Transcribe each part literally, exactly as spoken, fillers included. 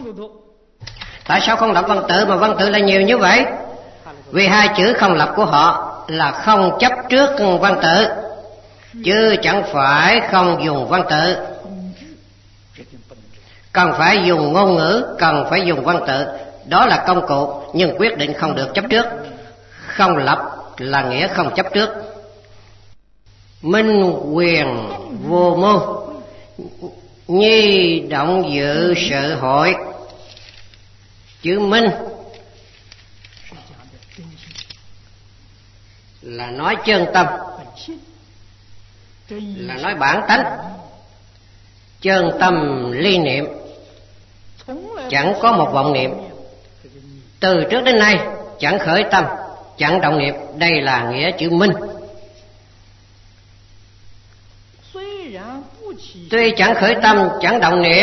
Tại sao không lập văn tự mà văn tự lại nhiều như vậy? Vì hai chữ không lập của họ là không chấp trước văn tự, chứ chẳng phải không dùng văn tự. Cần phải dùng ngôn ngữ, cần phải dùng văn tự. Đó là công cụ, nhưng quyết định không được chấp trước. Không lập là nghĩa không chấp trước. Minh quyền vô mưu, nhi động dự sự hội. Chữ minh là nói chân tâm, là nói bản tánh. Chân tâm ly niệm, chẳng có một vọng niệm. Từ trước đến nay chẳng khởi tâm, chẳng động niệm. Đây là nghĩa chữ minh. Tuy chẳng khởi tâm, chẳng động niệm,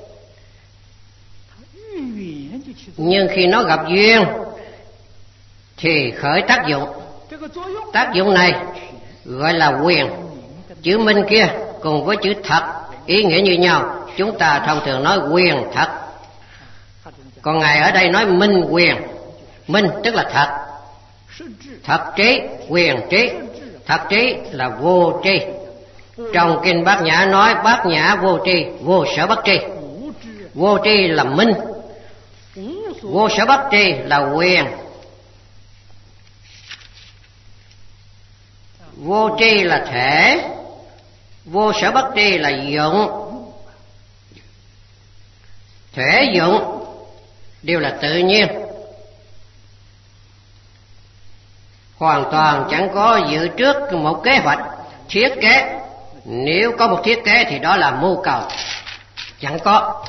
nhưng khi nó gặp duyên thì khởi tác dụng. Tác dụng này gọi là quyền. Chữ minh kia cùng với chữ thật ý nghĩa như nhau. Chúng ta thông thường nói quyền thật, còn Ngài ở đây nói minh quyền. Minh tức là thật, thật trí, quyền trí. Thật trí là vô tri. Trong kinh Bát Nhã nói bát nhã vô tri, vô sở bất tri. Vô tri là minh, vô sở bất tri là quyền. Vô tri là thể, vô sở bất tri là dụng. Thể dụng đều là tự nhiên, hoàn toàn chẳng có dự trước một kế hoạch, thiết kế. Nếu có một thiết kế thì đó là mưu cầu, chẳng có.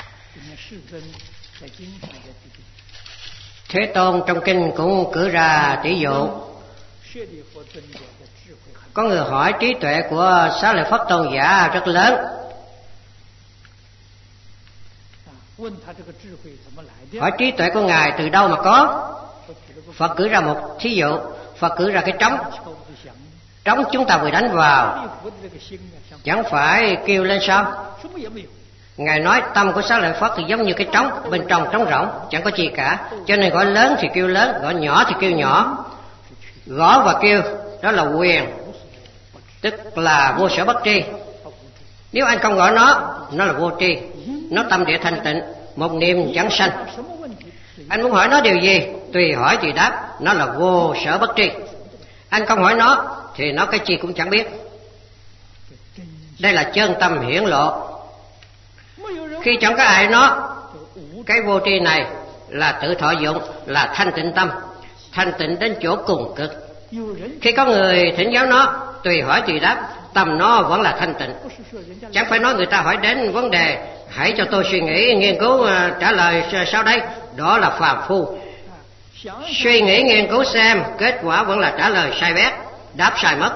Thế Tôn trong kinh cũng cử ra tỷ dụ. Có người hỏi trí tuệ của Xá Lợi Phất Tôn giả rất lớn. Hỏi trí tuệ của Ngài từ đâu mà có? Phật cử ra một thí dụ. Phật cử ra cái trống. Trống chúng ta vừa đánh vào, chẳng phải kêu lên sao? Ngài nói tâm của Xá Lợi Phất thì giống như cái trống, bên trong trống rỗng, chẳng có gì cả. Cho nên gọi lớn thì kêu lớn, gọi nhỏ thì kêu nhỏ. Gõ và kêu, đó là quyền, tức là vô sở bất tri. Nếu anh không gọi nó, nó là vô tri. Nó tâm địa thanh tịnh, một niệm chẳng sanh. Anh muốn hỏi nó điều gì, tùy hỏi thì đáp, nó là vô sở bất tri. Anh không hỏi nó thì nó cái chi cũng chẳng biết. Đây là chân tâm hiển lộ. Khi chẳng có ai nó, cái vô tri này là tự thọ dụng, là thanh tịnh tâm, thanh tịnh đến chỗ cùng cực. Khi có người thỉnh giáo nó, tùy hỏi tùy đáp, tâm nó vẫn là thanh tịnh. Chẳng phải nói người ta hỏi đến vấn đề, hãy cho tôi suy nghĩ, nghiên cứu, trả lời sau đây. Đó là phàm phu. Suy nghĩ, nghiên cứu xem, kết quả vẫn là trả lời sai bét, đáp sai mất.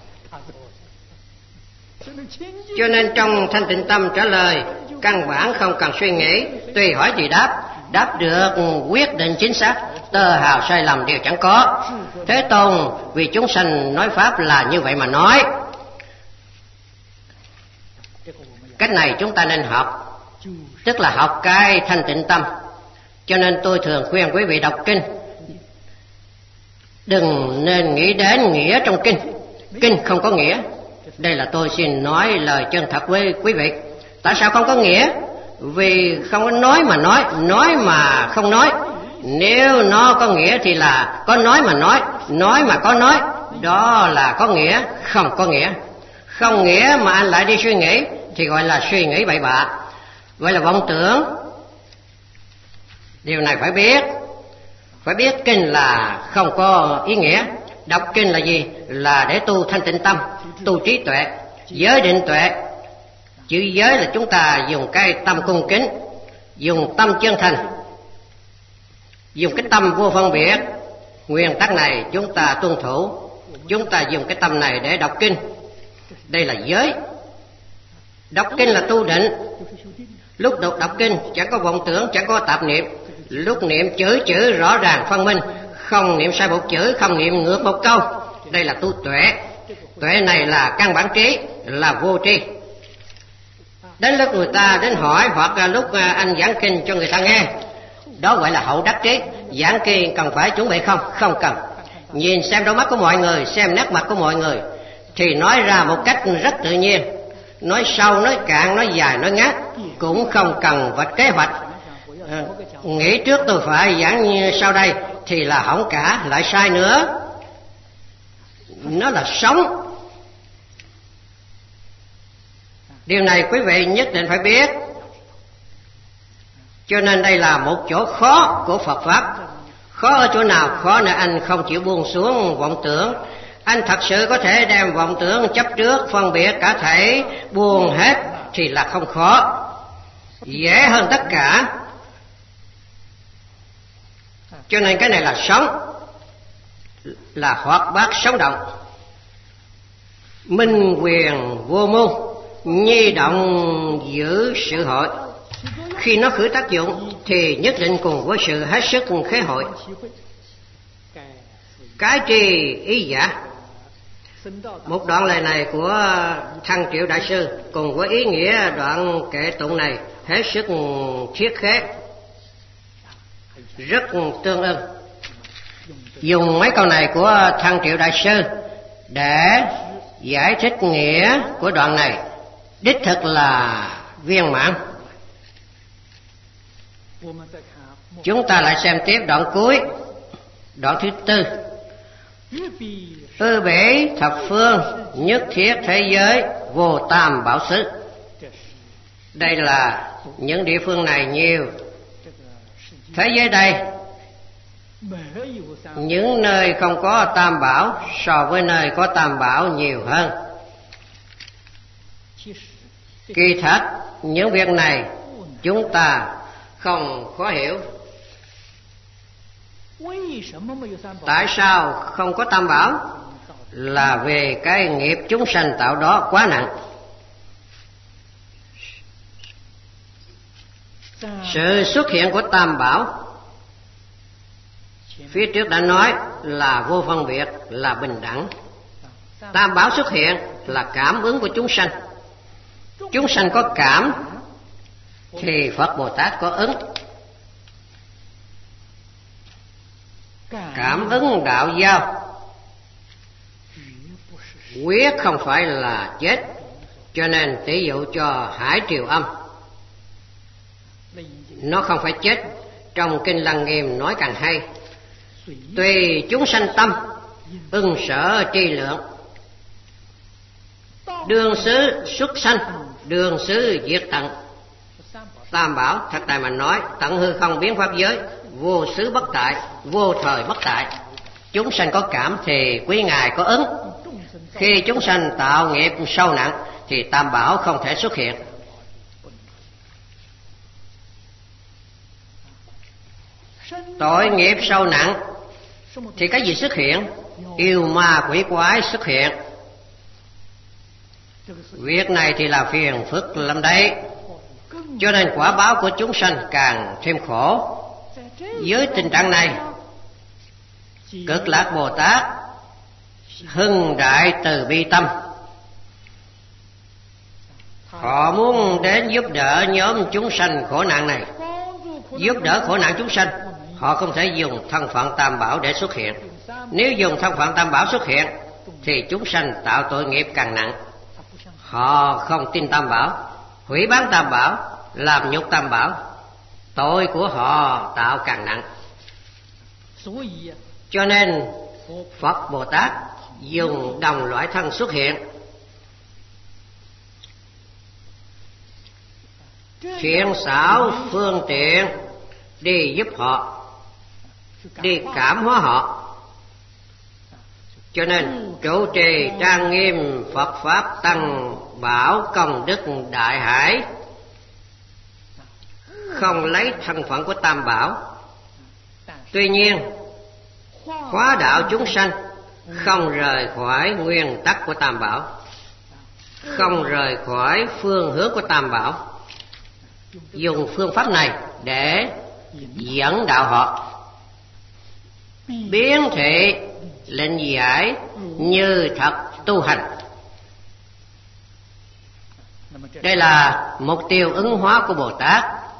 Cho nên trong thanh tịnh tâm trả lời, căn bản không cần suy nghĩ, tùy hỏi thì đáp, đáp được quyết định chính xác, tơ hào sai lầm đều chẳng có. Thế Tôn vì chúng sanh nói pháp là như vậy mà nói. Cách này chúng ta nên học, tức là học cái thanh tịnh tâm. Cho nên tôi thường khuyên quý vị đọc kinh, đừng nên nghĩ đến nghĩa trong kinh. Kinh không có nghĩa. Đây là tôi xin nói lời chân thật với quý vị. Tại sao không có nghĩa? Vì không có nói mà nói, nói mà không nói. Nếu nó có nghĩa thì là có nói mà nói, nói mà có nói. Đó là có nghĩa, không có nghĩa. Không nghĩa mà anh lại đi suy nghĩ thì gọi là suy nghĩ bậy bạ, gọi là vọng tưởng. Điều này phải biết. Phải biết kinh là không có ý nghĩa. Đọc kinh là gì? Là để tu thanh tịnh tâm, tu trí tuệ, giới định tuệ. Chữ giới là chúng ta dùng cái tâm cung kính, dùng tâm chân thành, dùng cái tâm vô phân biệt. Nguyên tắc này chúng ta tuân thủ. Chúng ta dùng cái tâm này để đọc kinh. Đây là giới. Đọc kinh là tu định. Lúc đọc, đọc kinh chẳng có vọng tưởng, chẳng có tạp niệm. Lúc niệm chữ chữ rõ ràng phân minh, không niệm sai một chữ, không niệm ngược một câu. Đây là tu tuệ. Tuệ này là căn bản trí, là vô tri. Đến lúc người ta đến hỏi hoặc là lúc anh giảng kinh cho người ta nghe, đó gọi là hậu đắc trí. Giảng kinh cần phải chuẩn bị không? Không cần. Nhìn xem đôi mắt của mọi người, xem nét mặt của mọi người thì nói ra một cách rất tự nhiên. Nói sâu, nói cạn, nói dài, nói ngắn, cũng không cần vạch kế hoạch. À, nghĩ trước tôi phải giảng như sau đây thì là hỏng cả, lại sai nữa. Nó là sống. Điều này quý vị nhất định phải biết. Cho nên đây là một chỗ khó của Phật Pháp. Khó ở chỗ nào? Khó là anh không chịu buông xuống vọng tưởng. Anh thật sự có thể đem vọng tưởng chấp trước, phân biệt cả thể, buông hết thì là không khó. Dễ hơn tất cả. Cho nên cái này là sống, là hoạt bát sống động. Minh quyền vô mưu, nhi động giữ sự hội. Khi nó khởi tác dụng thì nhất định cùng với sự hết sức khế hội. Cái tri ý giả. Một đoạn lời này của Thăng Triệu Đại Sư cùng với ý nghĩa đoạn kệ tụng này hết sức thiết khế, rất tương ưng. Dùng mấy câu này của Thăng Triệu Đại Sư để giải thích nghĩa của đoạn này đích thực là viên mãn. Chúng ta lại xem tiếp đoạn cuối, đoạn thứ tư. Ư bể thập phương, nhất thiết thế giới, vô tam bảo xứ. Đây là những địa phương này nhiều. Thế giới đây, những nơi không có tam bảo so với nơi có tam bảo nhiều hơn. Kỳ thật những việc này chúng ta không khó hiểu. Tại sao không có tam bảo? Là về cái nghiệp chúng sanh tạo đó quá nặng. Sự xuất hiện của tam bảo phía trước đã nói là vô phân biệt, là bình đẳng. Tam bảo xuất hiện là cảm ứng của chúng sanh. Chúng sanh có cảm thì Phật Bồ Tát có ứng. Cảm ứng đạo giao quyết không phải là chết. Cho nên tỷ dụ cho hải triều âm, nó không phải chết. Trong Kinh Lăng Nghiêm nói càng hay: tùy chúng sanh tâm, ưng sở tri lượng. Đương xứ xuất sanh, đương xứ diệt tận. Tam bảo thật tại mà nói, tận hư không biến pháp giới, vô xứ bất tại, vô thời bất tại. Chúng sanh có cảm thì quý ngài có ứng. Khi chúng sanh tạo nghiệp sâu nặng thì tam bảo không thể xuất hiện. Tội nghiệp sâu nặng thì cái gì xuất hiện? Yêu ma quỷ quái xuất hiện. Việc này thì là phiền phức lắm đấy. Cho nên quả báo của chúng sanh càng thêm khổ. Với tình trạng này, Cực Lạc Bồ Tát hưng đại từ bi tâm. Họ muốn đến giúp đỡ nhóm chúng sanh khổ nạn này. Giúp đỡ khổ nạn chúng sanh, họ không thể dùng thân phận tam bảo để xuất hiện. Nếu dùng thân phận tam bảo xuất hiện thì chúng sanh tạo tội nghiệp càng nặng. Họ không tin tam bảo, hủy bán tam bảo, làm nhục tam bảo, tội của họ tạo càng nặng. Cho nên Phật Bồ Tát dùng đồng loại thân xuất hiện. Thiện xảo phương tiện đi giúp họ, đi cảm hóa họ. Cho nên trụ trì trang nghiêm Phật Pháp tăng bảo công đức đại hải, không lấy thân phận của tam bảo. Tuy nhiên hóa đạo chúng sanh không rời khỏi nguyên tắc của tam bảo, không rời khỏi phương hướng của tam bảo. Dùng phương pháp này để dẫn đạo họ, biến thị lệnh giải như thật tu hành. Đây là mục tiêu ứng hóa của Bồ Tát,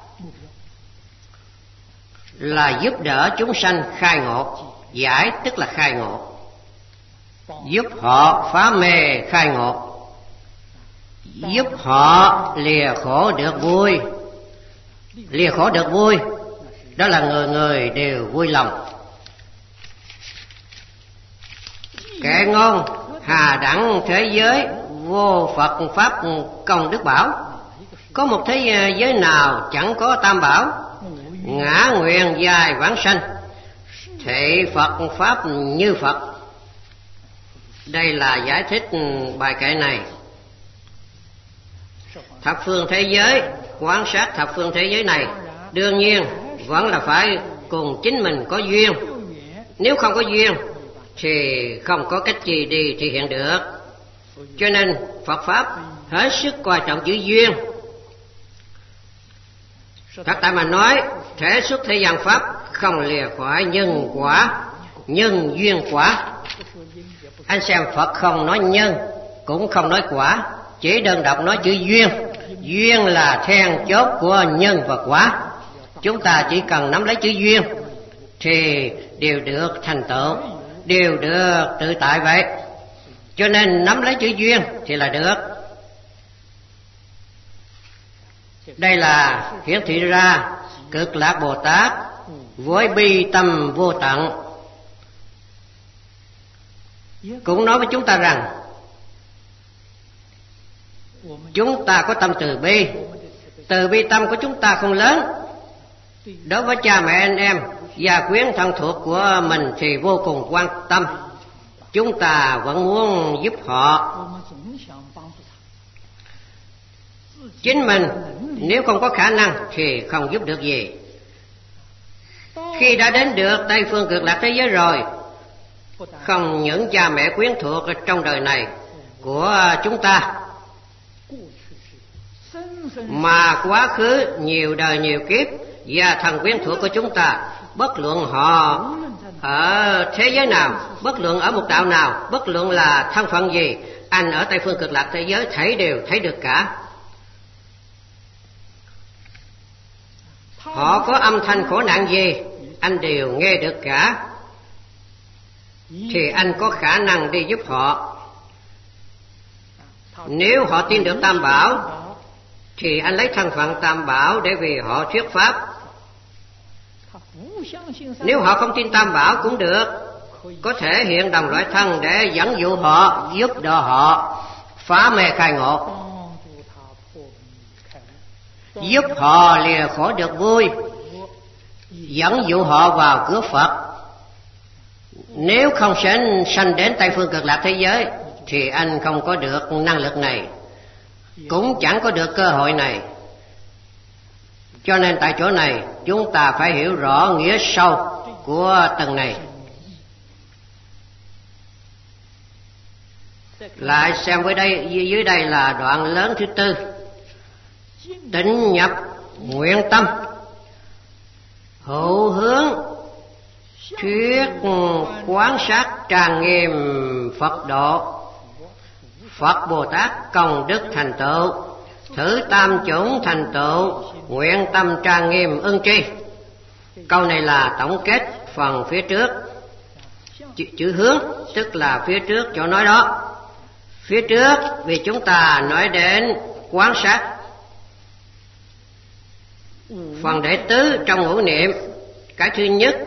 là giúp đỡ chúng sanh khai ngộ. Giải tức là khai ngộ, giúp họ phá mê khai ngộ, giúp họ lìa khổ được vui. Lìa khổ được vui, đó là người người đều vui lòng. Kệ ngôn hà đẳng thế giới, vô Phật Pháp công đức bảo. Có một thế giới nào chẳng có tam bảo, ngã nguyện dài vãng sanh, thị Phật Pháp như Phật. Đây là giải thích bài kệ này. Thập phương thế giới, quan sát thập phương thế giới này, đương nhiên vẫn là phải cùng chính mình có duyên. Nếu không có duyên thì không có cách gì đi thể hiện được. Cho nên Phật Pháp hết sức coi trọng chữ duyên. Thật tại mà nói, thể xuất thế gian Pháp không lìa khỏi nhân quả, nhân duyên quả. Anh xem Phật không nói nhân, cũng không nói quả, chỉ đơn độc nói chữ duyên. Duyên là then chốt của nhân và quả. Chúng ta chỉ cần nắm lấy chữ duyên thì đều được thành tựu, đều được tự tại vậy. Cho nên nắm lấy chữ duyên thì là được. Đây là hiển thị ra Cực Lạc Bồ Tát với bi tâm vô tận, cũng nói với chúng ta rằng chúng ta có tâm từ bi. Từ bi tâm của chúng ta không lớn, đối với cha mẹ anh em gia quyến thân thuộc của mình thì vô cùng quan tâm. Chúng ta vẫn muốn giúp họ. Chính mình nếu không có khả năng thì không giúp được gì. Khi đã đến được Tây phương Cực Lạc thế giới rồi, không những cha mẹ quyến thuộc trong đời này của chúng ta, mà quá khứ nhiều đời nhiều kiếp và thần quyến thuộc của chúng ta, bất luận họ ở thế giới nào, bất luận ở một đạo nào, bất luận là thân phận gì, anh ở Tây phương Cực Lạc thế giới thấy đều thấy được cả. Họ có âm thanh khổ nạn gì, anh đều nghe được cả. Thì anh có khả năng đi giúp họ. Nếu họ tin được Tam Bảo thì anh lấy thân phận Tam Bảo để vì họ thuyết pháp. Nếu họ không tin Tam Bảo cũng được, có thể hiện đồng loại thân để dẫn dụ họ, giúp đỡ họ phá mê khai ngộ, giúp họ lìa khổ được vui, dẫn dụ họ vào cửa Phật. Nếu không sanh sanh đến Tây phương Cực Lạc thế giới thì anh không có được năng lực này, cũng chẳng có được cơ hội này. Cho nên tại chỗ này chúng ta phải hiểu rõ nghĩa sâu của tầng này. Lại xem với đây, dưới đây là đoạn lớn thứ tư. Tịnh nhập nguyện tâm, hữu hướng thuyết quán sát tràng nghiêm Phật độ. Phật Bồ Tát công đức thành tựu, thử tam chủng thành tựu, nguyện tâm trang nghiêm ưng tri. Câu này là tổng kết phần phía trước. Chữ, chữ hướng tức là phía trước chỗ nói đó. Phía trước vì chúng ta nói đến quán sát. Phần đệ tứ trong ngũ niệm, cái thứ nhất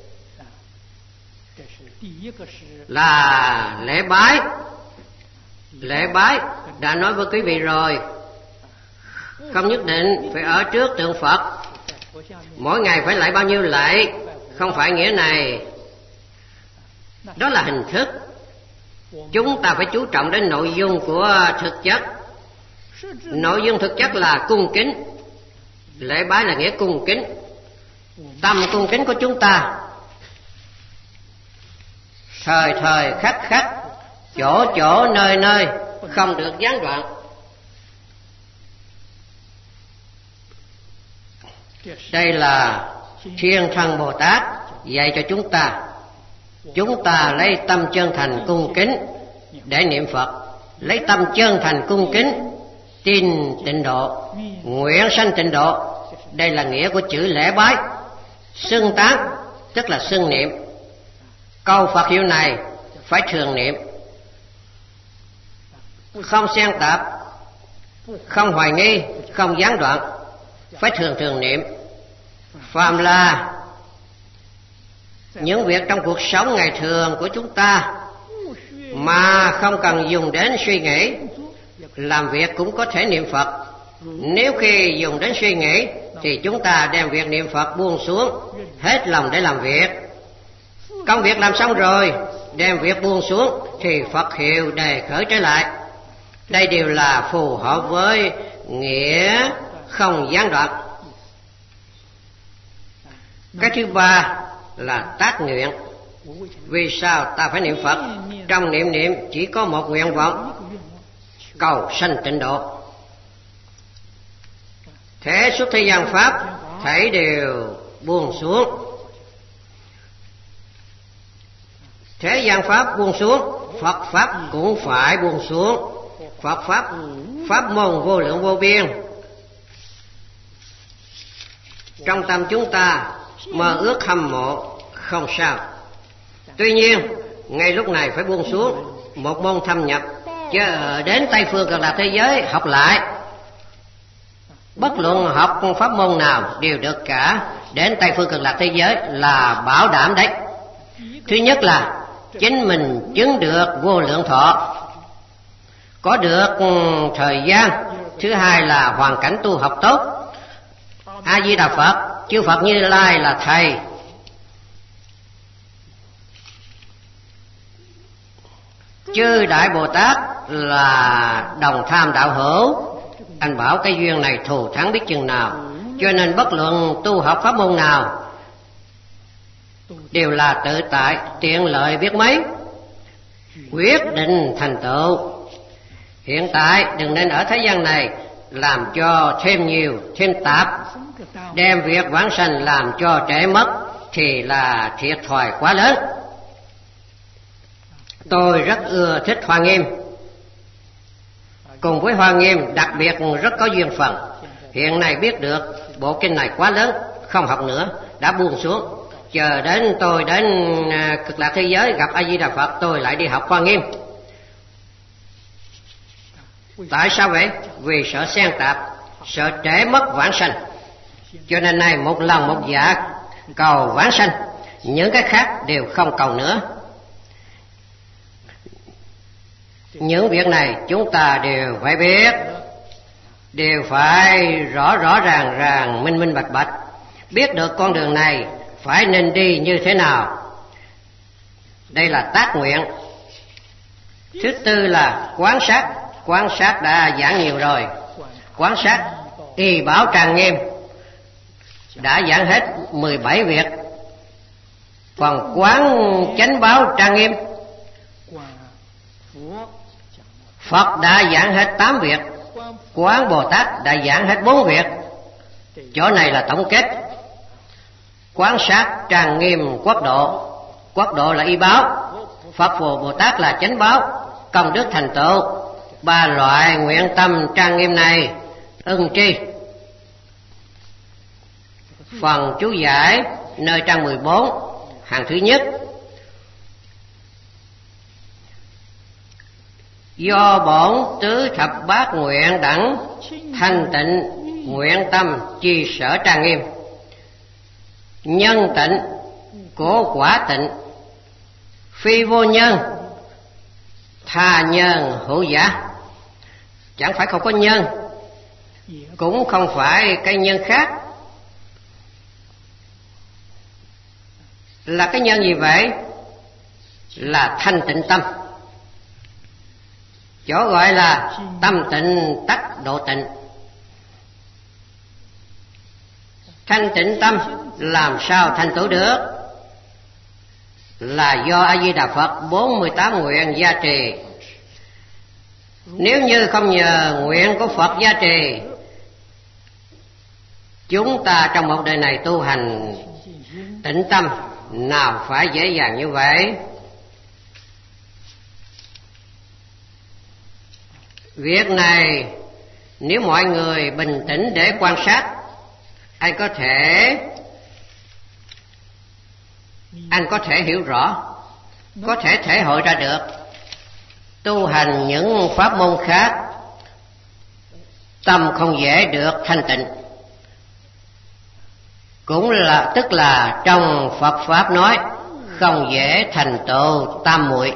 là lễ bái. Lễ bái đã nói với quý vị rồi, không nhất định phải ở trước tượng Phật, mỗi ngày phải lạy bao nhiêu lạy, không phải nghĩa này. Đó là hình thức. Chúng ta phải chú trọng đến nội dung của thực chất. Nội dung thực chất là cung kính. Lễ bái là nghĩa cung kính. Tâm cung kính của chúng ta thời thời khắc khắc, chỗ chỗ nơi nơi không được gián đoạn. Đây là Thiên Thân Bồ Tát dạy cho chúng ta. Chúng ta lấy tâm chân thành cung kính để niệm Phật, lấy tâm chân thành cung kính tin tịnh độ, nguyện sanh tịnh độ. Đây là nghĩa của chữ lễ bái. Xưng tán tức là xưng niệm. Câu Phật hiệu này phải thường niệm, không xen tạp, không hoài nghi, không gián đoạn, phải thường thường niệm. Phàm là những việc trong cuộc sống ngày thường của chúng ta mà không cần dùng đến suy nghĩ, làm việc cũng có thể niệm Phật. Nếu khi dùng đến suy nghĩ thì chúng ta đem việc niệm Phật buông xuống, hết lòng để làm việc. Công việc làm xong rồi, đem việc buông xuống thì Phật hiệu đề khởi trở lại. Đây đều là phù hợp với nghĩa không gián đoạn. Cái thứ ba là tác nguyện. Vì sao ta phải niệm Phật? Trong niệm niệm chỉ có một nguyện vọng, cầu sanh tịnh độ. Thế xuất thế gian pháp thảy đều buông xuống. Thế gian pháp buông xuống, Phật pháp cũng phải buông xuống. Phật pháp pháp môn vô lượng vô biên. Trong tâm chúng ta mơ ước hâm mộ không sao. Tuy nhiên ngay lúc này phải buông xuống một môn thâm nhập, chứ đến Tây phương Cực Lạc thế giới học lại. Bất luận học pháp môn nào đều được cả. Đến Tây phương Cực Lạc thế giới là bảo đảm đấy. Thứ nhất là chính mình chứng được vô lượng thọ, có được thời gian. Thứ hai là hoàn cảnh tu học tốt. A Di Đà Phật, chư Phật Như Lai là thầy. Chư Đại Bồ Tát là đồng tham đạo hữu. Anh bảo cái duyên này thù thắng biết chừng nào. Cho nên bất luận tu học pháp môn nào đều là tự tại, tiện lợi biết mấy, quyết định thành tựu. Hiện tại đừng nên ở thế gian này làm cho thêm nhiều, thêm tạp, đem việc vãng sanh làm cho trễ mất thì là thiệt thòi quá lớn. Tôi rất ưa thích Hoa Nghiêm. Cùng với Hoa Nghiêm đặc biệt rất có duyên phận. Hiện nay biết được bộ kinh này quá lớn, không học nữa, đã buông xuống. Chờ đến tôi đến Cực Lạc thế giới gặp A Di Đà Phật, tôi lại đi học Hoa Nghiêm. Tại sao vậy? Vì sợ xen tạp, sợ trễ mất vãng sanh. Cho nên nay một lòng một dạ cầu vãng sanh, những cái khác đều không cầu nữa. Những việc này chúng ta đều phải biết, đều phải rõ rõ ràng ràng, minh minh bạch bạch. Biết được con đường này phải nên đi như thế nào. Đây là tác nguyện. Thứ tư là quán sát. Quán sát đã giảng nhiều rồi. Quán sát y bảo trang nghiêm đã giảng hết mười bảy việc. Còn quán chánh báo trang nghiêm, Phật đã giảng hết tám việc. Quán Bồ Tát đã giảng hết bốn việc. Chỗ này là tổng kết. Quán sát trang nghiêm quốc độ. Quốc độ là y báo, Phật Phù Bồ Tát là chánh báo, công đức thành tựu. Ba loại nguyện tâm trang nghiêm này ưng tri. Phần chú giải nơi trang mười bốn, hàng thứ nhất. Do bổn tứ thập bát nguyện đẳng thanh tịnh nguyện tâm chi sở trang nghiêm. Nhân tịnh của quả tịnh, phi vô nhân tha nhân hữu giả. Chẳng phải không có nhân, cũng không phải cái nhân khác. Là cái nhân gì vậy? Là thanh tịnh tâm. Chỗ gọi là tâm tịnh tắc độ tịnh. Thanh tịnh tâm làm sao thành tựu được? Là do A Di Đà Phật bốn mươi tám nguyện gia trì. Nếu như không nhờ nguyện của Phật gia trì, chúng ta trong một đời này tu hành tịnh tâm nào phải dễ dàng như vậy. Việc này Nếu mọi người bình tĩnh để quan sát, anh có thể anh có thể hiểu rõ, có thể thể hội ra được. Tu hành những pháp môn khác, tâm không dễ được thanh tịnh. Cũng là tức là trong Phật pháp nói không dễ thành tựu tam muội.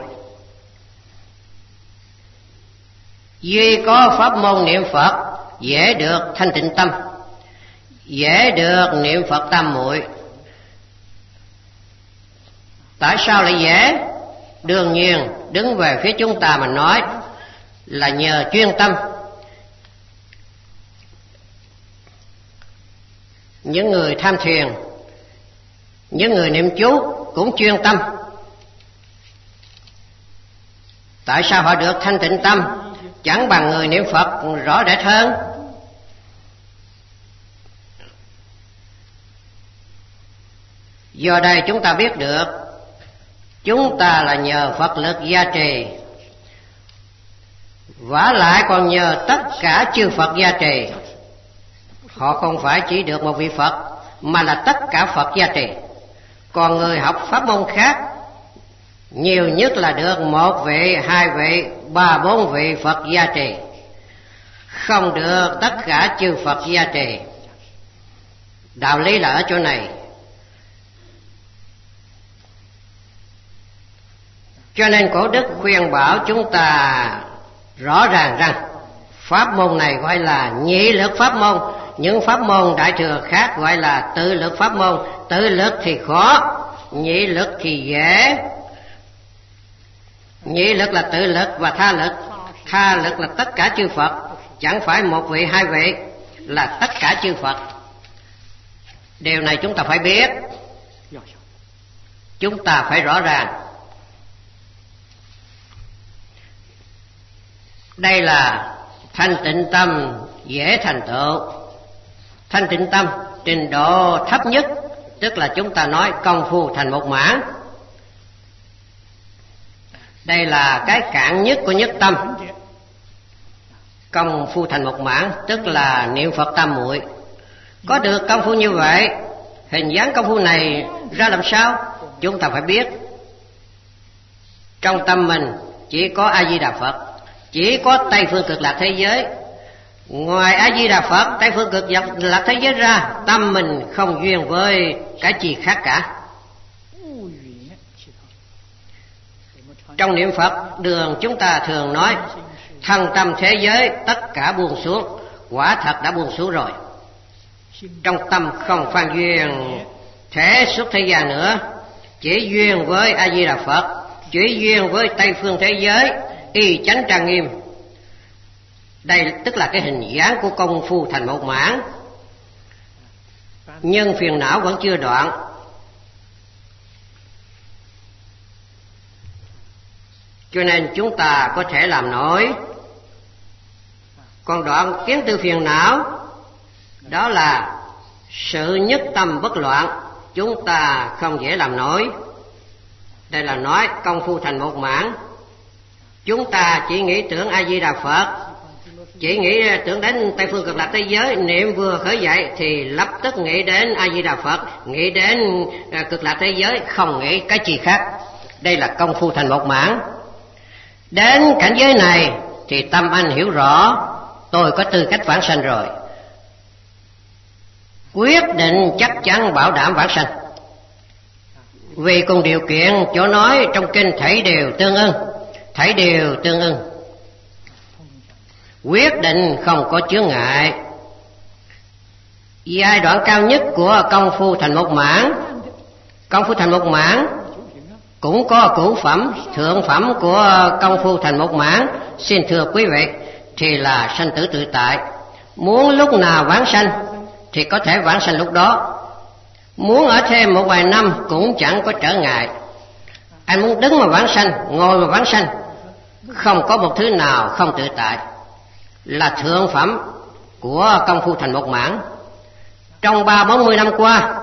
Duy có pháp môn niệm Phật dễ được thanh tịnh tâm, dễ được niệm Phật tam muội. Tại sao lại dễ? Đương nhiên đứng về phía chúng ta mà nói là nhờ chuyên tâm. Những người tham thiền, những người niệm chú cũng chuyên tâm. Tại sao họ được thanh tịnh tâm chẳng bằng người niệm Phật rõ rệt hơn? Do đây chúng ta biết được chúng ta là nhờ Phật lực gia trì, vả lại còn nhờ tất cả chư Phật gia trì. Họ không phải chỉ được một vị Phật, mà là tất cả Phật gia trì. Còn người học pháp môn khác, nhiều nhất là được một vị, hai vị, ba bốn vị Phật gia trì, không được tất cả chư Phật gia trì. Đạo lý là ở chỗ này. Cho nên Cổ Đức khuyên bảo chúng ta rõ ràng rằng pháp môn này gọi là nhị lực pháp môn. Những pháp môn đại thừa khác gọi là tự lực pháp môn. Tự lực thì khó, nhị lực thì dễ. Nhị lực là tự lực và tha lực. Tha lực là tất cả chư Phật, chẳng phải một vị hai vị, là tất cả chư Phật. Điều này chúng ta phải biết, chúng ta phải rõ ràng. Đây là thanh tịnh tâm dễ thành tựu. Thanh tịnh tâm trình độ thấp nhất, tức là chúng ta nói công phu thành một mãn. Đây là cái cạn nhất của nhất tâm. Công phu thành một mãn tức là niệm Phật tam muội. Có được công phu như vậy, hình dáng công phu này ra làm sao? Chúng ta phải biết. Trong tâm mình chỉ có A Di Đà Phật, chỉ có Tây Phương Cực Lạc thế giới. Ngoài A Di Đà Phật, Tây Phương Cực Lạc thế giới ra, tâm mình không duyên với cái gì khác cả. Trong niệm Phật đường chúng ta thường nói thân tâm thế giới tất cả buông xuống. Quả thật đã buông xuống rồi. Trong tâm không phan duyên thể xuất thế gian nữa, chỉ duyên với A Di Đà Phật, chỉ duyên với Tây Phương thế giới, y chánh trang nghiêm. Đây tức là cái hình dáng của công phu thành một mãn. Nhưng phiền não vẫn chưa đoạn. Cho nên chúng ta có thể làm nổi. Còn đoạn kiến tư phiền não, đó là sự nhất tâm bất loạn, chúng ta không dễ làm nổi. Đây là nói công phu thành một mãn. Chúng ta chỉ nghĩ tưởng A Di Đà Phật, chỉ nghĩ tưởng đến Tây Phương Cực Lạc thế giới, niệm vừa khởi dậy thì lập tức nghĩ đến A Di Đà Phật, nghĩ đến Cực Lạc thế giới, không nghĩ cái gì khác. Đây là công phu thành một mãn. Đến cảnh giới này thì tâm anh hiểu rõ tôi có tư cách vãng sanh rồi, quyết định chắc chắn bảo đảm vãng sanh. Vì cùng điều kiện chỗ nói trong kinh thảy đều tương ưng, thảy đều tương ưng, quyết định không có chướng ngại. Giai đoạn cao nhất của công phu thành một mãn, công phu thành một mãn cũng có cửu phẩm, thượng phẩm của công phu thành một mãn. Xin thưa quý vị, thì là sanh tử tự tại. Muốn lúc nào vãng sanh thì có thể vãng sanh lúc đó. Muốn ở thêm một vài năm cũng chẳng có trở ngại. Anh muốn đứng mà vãng sanh, ngồi mà vãng sanh, không có một thứ nào không tự tại. Là thượng phẩm của công phu thành một mãn. Trong ba bốn mươi năm qua,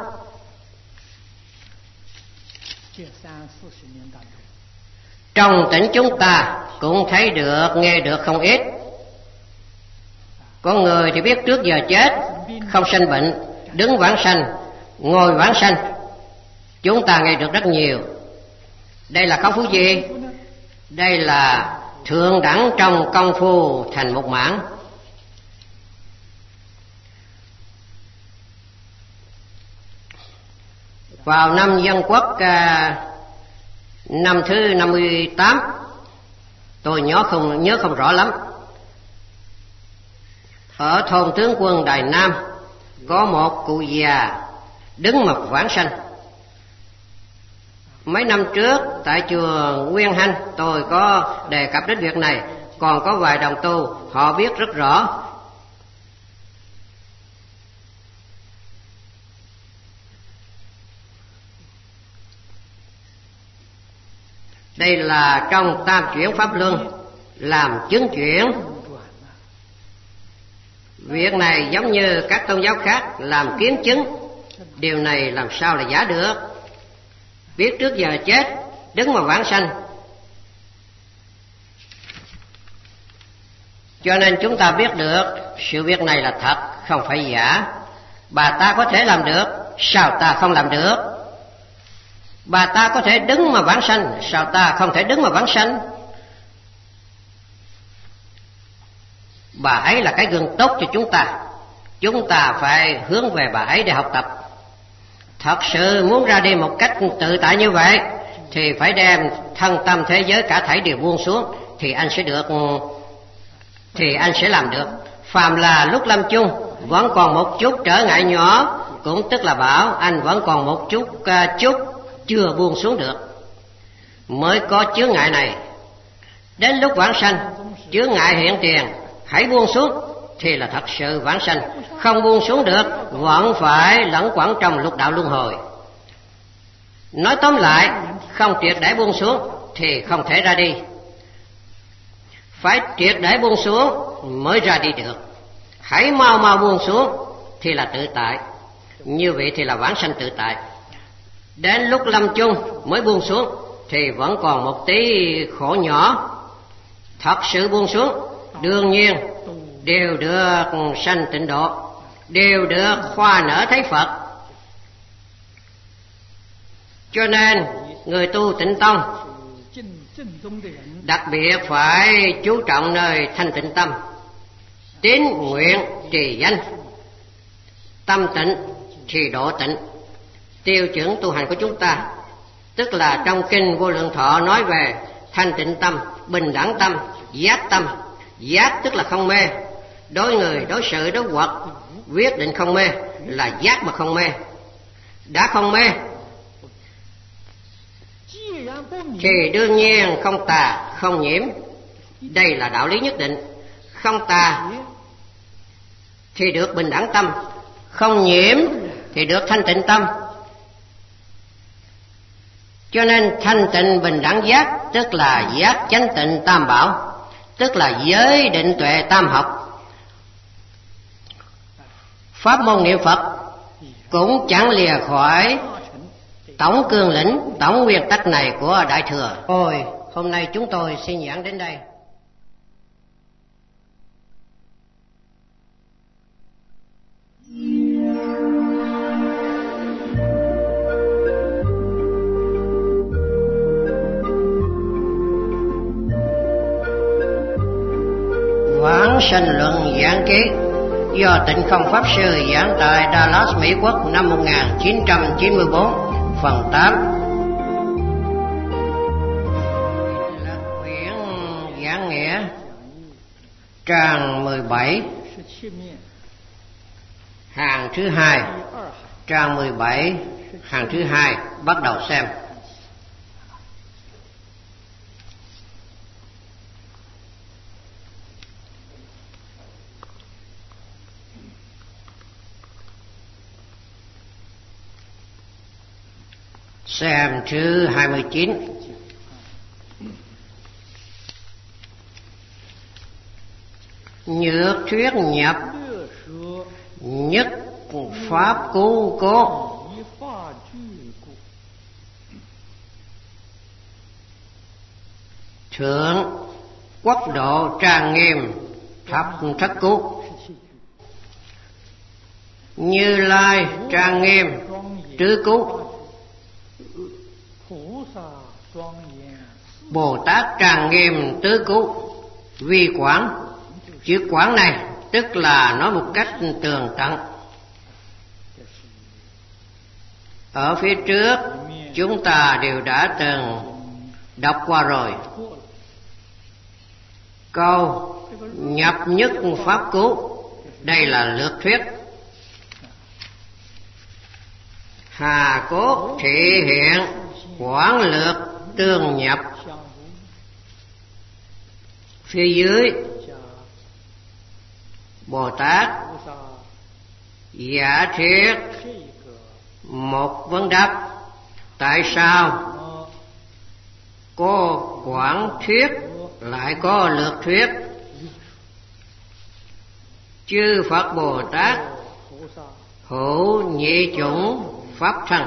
trong tỉnh chúng ta cũng thấy được, nghe được không ít. Con người thì biết trước giờ chết, không sanh bệnh, đứng vãng sanh, ngồi vãng sanh. Chúng ta nghe được rất nhiều. Đây là công phu gì? Đây là thượng đẳng trong công phu thành một mãn. Vào năm Dân Quốc à, năm thứ năm mươi tám, tôi nhớ không nhớ không rõ lắm, ở thôn tướng quân Đài Nam có một cụ già đứng mật vãng sanh. Mấy năm trước tại chùa Nguyên Hanh tôi có đề cập đến việc này, còn có vài đồng tu họ biết rất rõ. Đây là trong Tam Chuyển Pháp Luân làm chứng chuyển. Việc này giống như các tôn giáo khác làm kiến chứng. Điều này làm sao là giả được? Biết trước giờ chết, đứng mà vãng sanh. Cho nên chúng ta biết được sự việc này là thật, không phải giả. Bà ta có thể làm được, sao ta không làm được? Bà ta có thể đứng mà vãng sanh, sao ta không thể đứng mà vãng sanh? Bà ấy là cái gương tốt cho chúng ta. Chúng ta phải hướng về bà ấy để học tập. Thật sự muốn ra đi một cách tự tại như vậy thì phải đem thân tâm thế giới cả thảy đều buông xuống, thì anh sẽ được, thì anh sẽ làm được. Phàm là lúc lâm chung vẫn còn một chút trở ngại nhỏ, cũng tức là bảo anh vẫn còn một chút uh, chút chưa buông xuống được, mới có chướng ngại này. Đến lúc vãng sanh, chướng ngại hiện tiền hãy buông xuống thì là thật sự vãng sanh. Không buông xuống được vẫn phải lẫn quẩn trong lục đạo luân hồi. Nói tóm lại, không triệt để buông xuống thì không thể ra đi. Phải triệt để buông xuống mới ra đi được. Hãy mau mau buông xuống thì là tự tại. Như vậy thì là vãng sanh tự tại. Đến lúc lâm chung mới buông xuống thì vẫn còn một tí khổ nhỏ. Thật sự buông xuống, đương nhiên đều được sanh tịnh độ, đều được hoa nở thấy Phật. Cho nên người tu Tịnh Tông đặc biệt phải chú trọng nơi thanh tịnh tâm, tín nguyện trì danh, tâm tịnh thì độ tịnh. Tiêu chuẩn tu hành của chúng ta, tức là trong kinh Vô Lượng Thọ nói về thanh tịnh tâm, bình đẳng tâm, giác tâm. Giác tức là không mê, đối người, đối sự, đối vật quyết định không mê, là giác mà không mê. Đã không mê thì đương nhiên không tà, không nhiễm. Đây là đạo lý nhất định. Không tà thì được bình đẳng tâm, không nhiễm thì được thanh tịnh tâm. Cho nên thanh tịnh bình đẳng giác tức là giác chánh tịnh tam bảo, tức là giới định tuệ tam học. Pháp môn niệm Phật cũng chẳng lìa khỏi tổng cương lĩnh, tổng nguyên tắc này của Đại Thừa. Ôi, hôm nay chúng tôi xin giảng đến đây. Vãng sanh luận giảng ký do Tịnh Không Pháp Sư giảng tại Dallas, Mỹ Quốc năm một nghìn chín trăm chín mươi bốn, phần tám. Là quyển giảng nghĩa, trang mười bảy, hàng thứ hai. Trang mười bảy, hàng thứ hai, bắt đầu xem. Xem thứ hai mươi chín. Nhược thuyết nhập nhất pháp cứu cố, thượng quốc độ trang nghiêm thập thất cứu. Như Lai trang nghiêm trứ cứu, Bồ Tát trang nghiêm tứ cứu. Vi quán, chữ quán này tức là nói một cách tường tận. Ở phía trước chúng ta đều đã từng đọc qua rồi. Câu nhập nhất pháp cứu, đây là lược thuyết. Hà cốt thị hiện quán lược tương nhập. Phía dưới Bồ Tát giả thiết một vấn đáp: tại sao có quán thuyết lại có lược thuyết? Chư Phật Bồ Tát hữu nhị chủng pháp thân,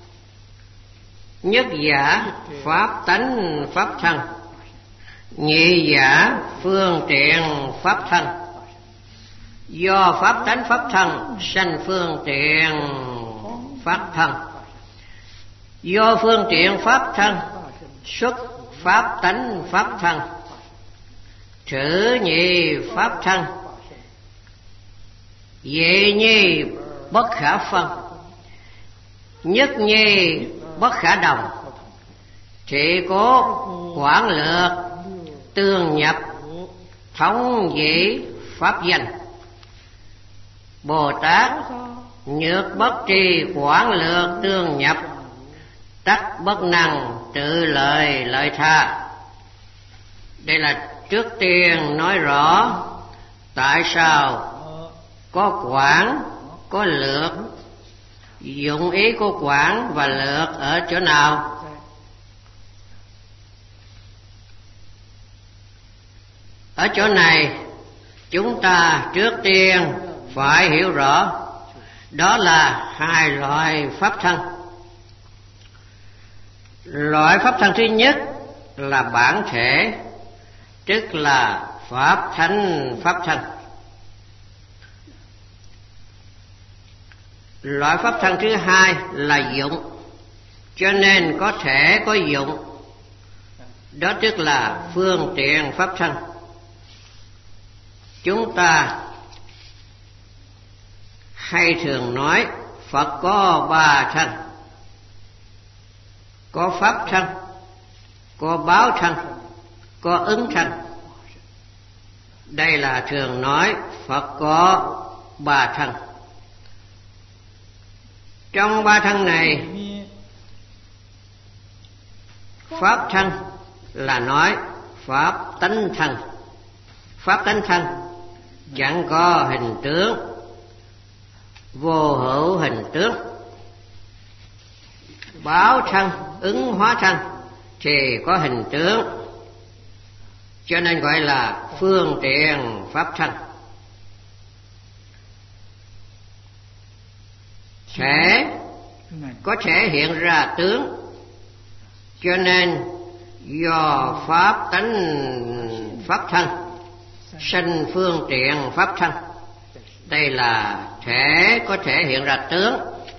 nhất giả pháp tánh pháp thân, nhị giả phương tiện pháp thân. Do pháp tánh pháp thân sanh phương tiện pháp thân, do phương tiện pháp thân xuất pháp tánh pháp thân. Thử nhị pháp thân, vậy nhi bất khả phân, nhất nhi bất khả đồng. Chỉ có quán lược tương nhập, thống dĩ pháp danh. Bồ Tát nhược bất tri quán lược tương nhập, tắc bất năng tự lợi lợi tha. Đây là trước tiên nói rõ tại sao có quán có lược. Dụng ý của quán và lược ở chỗ nào? Ở chỗ này chúng ta trước tiên phải hiểu rõ, đó là hai loại pháp thân. Loại pháp thân thứ nhất là bản thể, tức là pháp thánh pháp thân. Loại pháp thân thứ hai là dụng, cho nên có thể có dụng, đó tức là phương tiện pháp thân. Chúng ta hay thường nói Phật có ba thân: có pháp thân, có báo thân, có ứng thân. Đây là thường nói Phật có ba thân. Trong ba thân này, pháp thân là nói pháp tánh thân. Pháp tánh thân chẳng có hình tướng, vô hữu hình tướng. Báo thân, ứng hóa thân thì có hình tướng, cho nên gọi là phương tiện pháp thân. Thể có thể hiện ra tướng, cho nên do pháp tánh pháp thân sanh phương tiện pháp thân. Đây là thể có thể hiện ra tướng.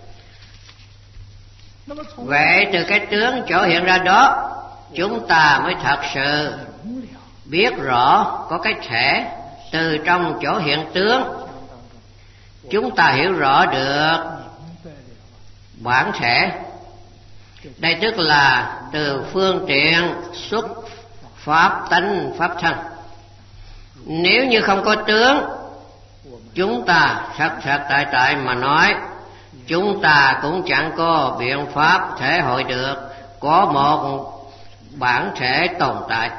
Vậy từ cái tướng chỗ hiện ra đó, chúng ta mới thật sự biết rõ có cái thể. Từ trong chỗ hiện tướng, chúng ta hiểu rõ được bản thể. Đây tức là từ phương tiện xuất pháp tánh pháp thân. Nếu như không có tướng, chúng ta thật thật tại tại mà nói, chúng ta cũng chẳng có biện pháp thể hội được có một bản thể tồn tại.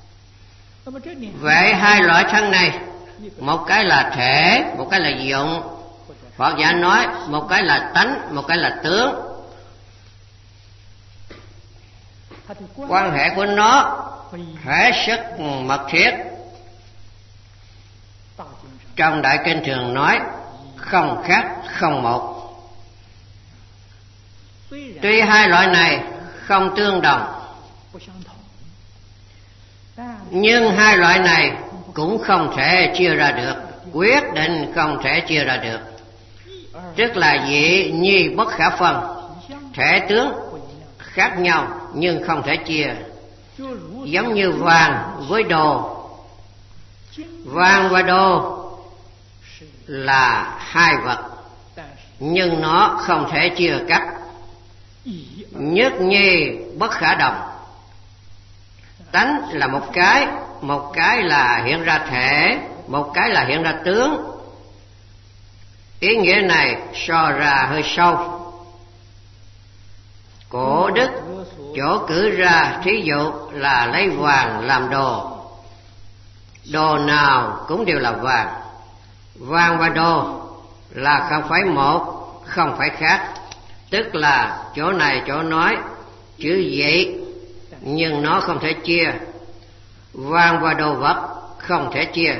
Vậy hai loại thân này, một cái là thể, một cái là dụng. Phật giả nói một cái là tánh, một cái là tướng. Quan hệ của nó hết sức mật thiết. Trong Đại Kinh thường nói không khác không một. Tuy hai loại này không tương đồng, nhưng hai loại này cũng không thể chia ra được, quyết định không thể chia ra được. tức là dị nhi bất khả phân, thể tướng khác nhau nhưng không thể chia. Giống như vàng với đồ, vàng và đồ là hai vật nhưng nó không thể chia cắt, nhất nhi bất khả đồng. Tánh là một cái, một cái là hiện ra thể, một cái là hiện ra tướng. Ý nghĩa này so ra hơi sâu. Cổ đức chỗ cử ra thí dụ là lấy vàng làm đồ. Đồ nào cũng đều là vàng. Vàng và đồ là không phải một, không phải khác. Tức là chỗ này chỗ nói chữ vậy nhưng nó không thể chia. Vàng và đồ vật không thể chia.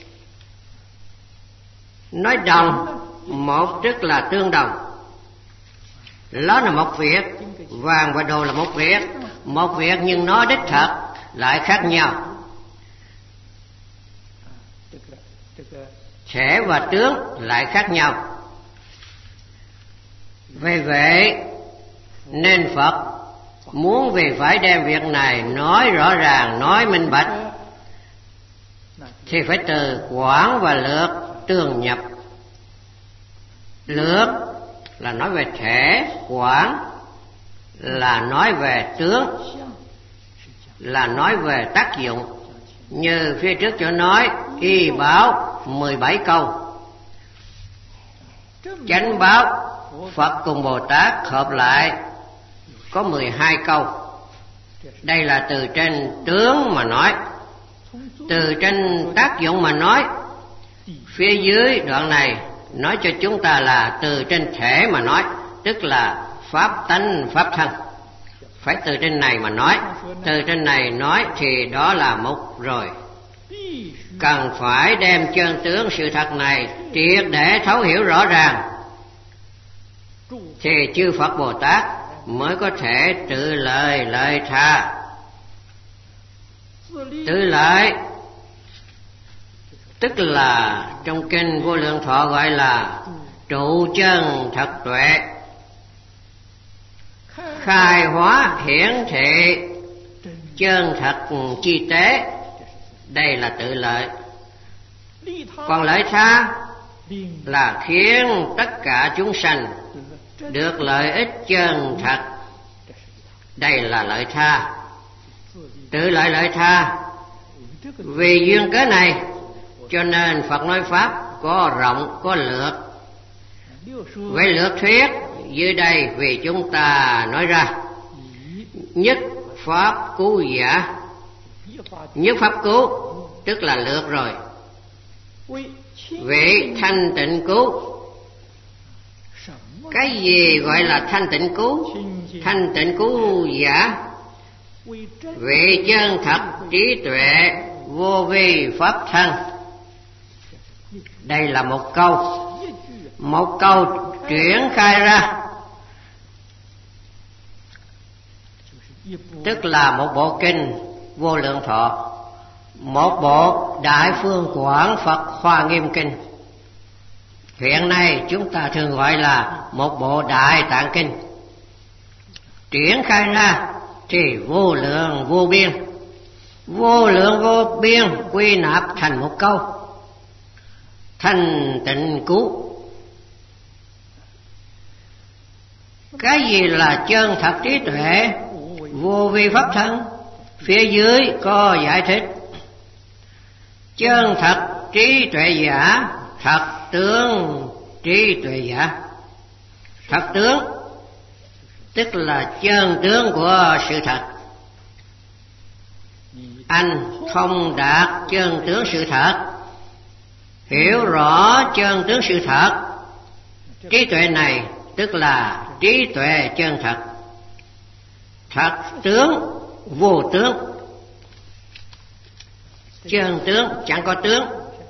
Nói đồng, một tức là tương đồng. Nó là một việc, vàng và đồ là một việc. Một việc nhưng nó đích thật lại khác nhau. Thể và tướng lại khác nhau. Vì vậy nên Phật muốn vì phải đem việc này nói rõ ràng, nói minh bạch, thì phải từ quảng và lược tương nhập. Lược là nói về thể, quảng là nói về tướng, là nói về tác dụng. Như phía trước chỗ nói y báo mười bảy câu, chánh báo Phật cùng Bồ Tát hợp lại có mười hai câu. Đây là từ trên tướng mà nói. Từ trên tác dụng mà nói, phía dưới đoạn này nói cho chúng ta là từ trên thể mà nói, tức là pháp tánh pháp thân. Phải từ trên này mà nói. Từ trên này nói thì đó là mục rồi. Cần phải đem chân tướng sự thật này triệt để thấu hiểu rõ ràng, thì chư Phật Bồ Tát mới có thể tự lợi lợi tha. Tự lợi tức là trong kinh Vô Lượng Thọ gọi là trụ chân thật tuệ, khai hóa hiển thị chân thật chi tế. Đây là tự lợi. Còn lợi tha là khiến tất cả chúng sanh được lợi ích chân thật. Đây là lợi tha. Tự lợi lợi tha. Vì duyên cớ này cho nên Phật nói pháp có rộng có lược. Với lược thuyết dưới đây vì chúng ta nói ra: nhất pháp cứu giả. Nhất pháp cứu tức là lược rồi. Vị thanh tịnh cứu. Cái gì gọi là thanh tịnh cứu? Thanh tịnh cứu giả. Vị chân thật trí tuệ vô vi pháp thân. Đây là một câu. Một câu triển khai ra tức là một bộ kinh Vô Lượng Thọ, một bộ Đại Phương Quảng Phật Hoa Nghiêm Kinh. Hiện nay chúng ta thường gọi là một bộ Đại Tạng Kinh. Triển khai ra thì vô lượng vô biên. Vô lượng vô biên quy nạp thành một câu: thanh tịnh cứu. Cái gì là chân thật trí tuệ vô vi pháp thân? Phía dưới có giải thích: chân thật trí tuệ giả, thật tướng trí tuệ giả. Thật tướng tức là chân tướng của sự thật. Anh thông đạt chân tướng sự thật, hiểu rõ chân tướng sự thật. Trí tuệ này tức là trí tuệ chân thật. Thật tướng vô tướng. Chân tướng chẳng có tướng.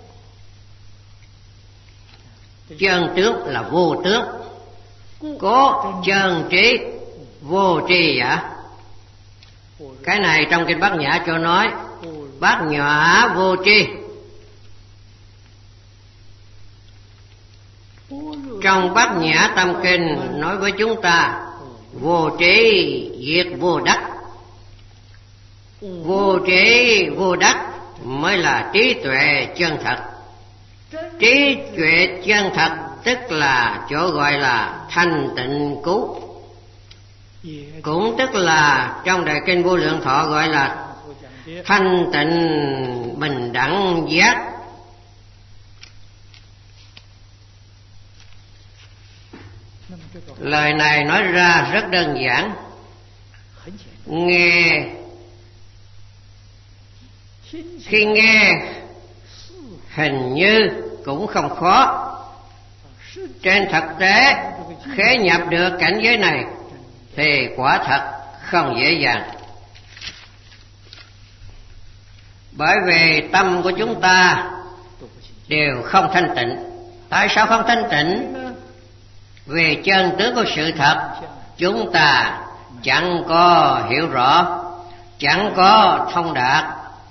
Chân tướng là vô tướng. Có chân trí vô tri giả. Cái này trong kinh Bát Nhã cho nói bát nhã vô tri. trong Bát Nhã Tâm Kinh nói với chúng ta, vô trí diệt vô đắc. Vô trí vô đắc mới là trí tuệ chân thật. Trí tuệ chân thật tức là chỗ gọi là thanh tịnh cứu, cũng tức là trong Đại Kinh Vô Lượng Thọ gọi là thanh tịnh bình đẳng giác. Lời này nói ra rất đơn giản, nghe khi nghe hình như cũng không khó. Trên thực tế khế nhập được cảnh giới này thì quả thật không dễ dàng. Bởi vì tâm của chúng ta đều không thanh tịnh. Tại sao không thanh tịnh? Vì chân tướng của sự thật chúng ta chẳng có hiểu rõ, chẳng có thông đạt,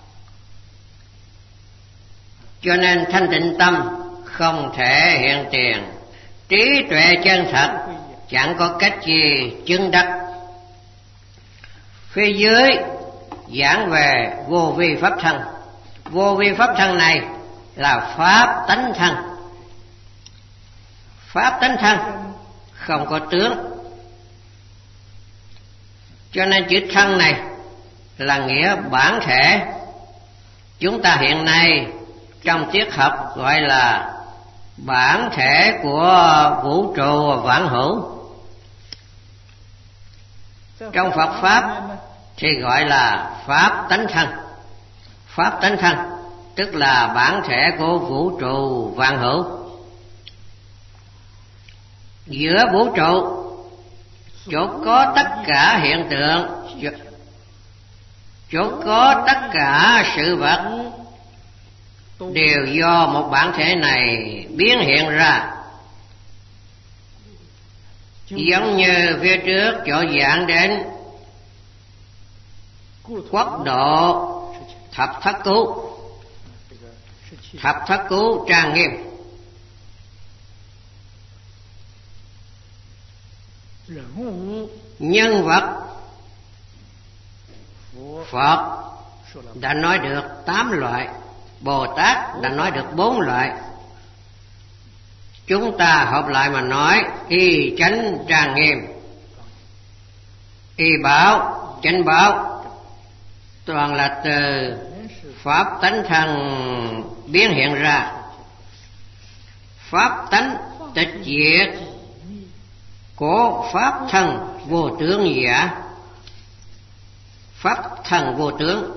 cho nên thanh tịnh tâm không thể hiện tiền. Trí tuệ chân thật chẳng có cách gì chứng đắc. Phía dưới giảng về vô vi pháp thân. Vô vi pháp thân này là pháp tánh thân. Pháp tánh thân không có tướng, cho nên chữ thân này là nghĩa bản thể. Chúng ta hiện nay trong triết học gọi là bản thể của vũ trụ vạn hữu. Trong Phật Pháp thì gọi là pháp tánh thân. Pháp tánh thân tức là bản thể của vũ trụ vạn hữu. Giữa vũ trụ, chỗ có tất cả hiện tượng, chỗ có tất cả sự vật đều do một bản thể này biến hiện ra. Giống như phía trước chỗ giảng đến quốc độ thập thất cứu. Thập thất cứu trang nghiêm, nhân vật Phật đã nói được tám loại, Bồ Tát đã nói được bốn loại. Chúng ta hợp lại mà nói y chánh trang nghiêm, y bảo chánh bảo, toàn là từ pháp tánh thân biến hiện ra. Pháp tánh tịch diệt của pháp thân vô tướng giả. Pháp thân vô tướng,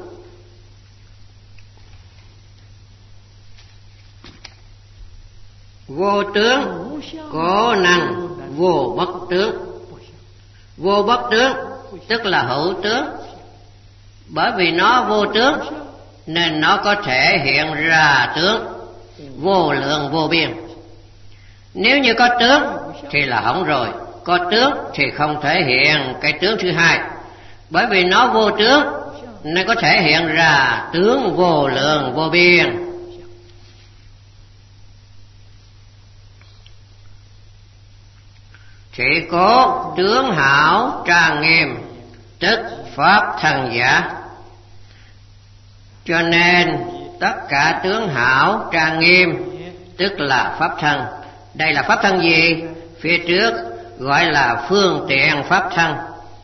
vô tướng có năng vô bất tướng. Vô bất tướng tức là hữu tướng. Bởi vì nó vô tướng nên nó có thể hiện ra tướng vô lượng vô biên. Nếu như có tướng thì là hỏng rồi. Có tướng thì không thể hiện cái tướng thứ hai. Bởi vì nó vô tướng nên có thể hiện ra tướng vô lượng vô biên. Chỉ có tướng hảo trang nghiêm tức pháp thân giả. Cho nên tất cả tướng hảo trang nghiêm tức là pháp thân. Đây là pháp thân gì? Phía trước gọi là phương tiện pháp thân.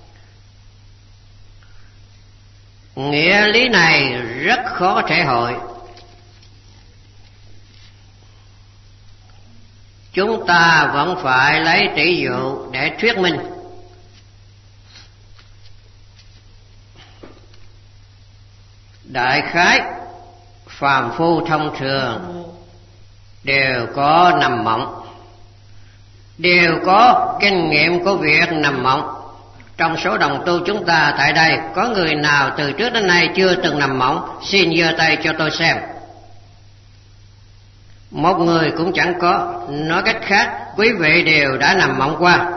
Nghĩa lý này rất khó thể hội. Chúng ta vẫn phải lấy tỷ dụ để thuyết minh. Đại khái phàm phu thông thường đều có nằm mộng, đều có kinh nghiệm của việc nằm mộng. Trong số đồng tu chúng ta tại đây, có người nào từ trước đến nay chưa từng nằm mộng? Xin giơ tay cho tôi xem. Một người cũng chẳng có. Nói cách khác, quý vị đều đã nằm mộng qua.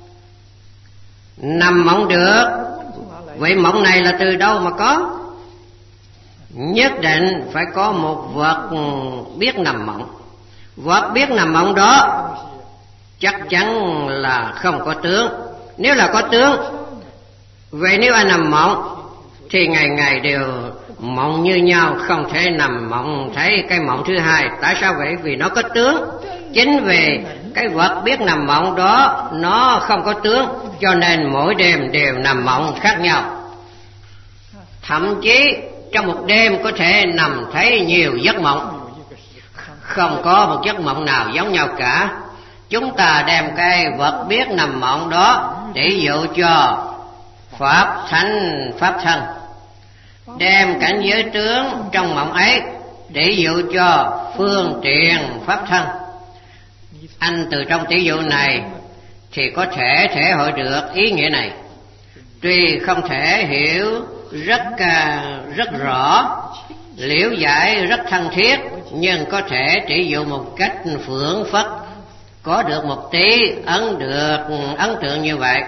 Nằm mộng được, vậy mộng này là từ đâu mà có? Nhất định phải có một vật biết nằm mộng. Vật biết nằm mộng đó chắc chắn là không có tướng. Nếu là có tướng, vậy nếu ai nằm mộng thì ngày ngày đều mộng như nhau, không thể nằm mộng thấy cái mộng thứ hai. Tại sao vậy? Vì nó có tướng. Chính vì cái vật biết nằm mộng đó nó không có tướng, cho nên mỗi đêm đều nằm mộng khác nhau. Thậm chí trong một đêm có thể nằm thấy nhiều giấc mộng, không có một giấc mộng nào giống nhau cả. Chúng ta đem cái vật biết nằm mộng đó để dụ cho pháp thánh pháp thân, đem cảnh giới tướng trong mộng ấy để dụ cho phương tiện pháp thân. Anh từ trong tỷ dụ này thì có thể thể hội được ý nghĩa này. Tuy không thể hiểu rất rất rõ, liễu giải rất thân thiết, nhưng có thể chỉ dụ một cách phưởng phất, có được một tí ấn được ấn tượng như vậy.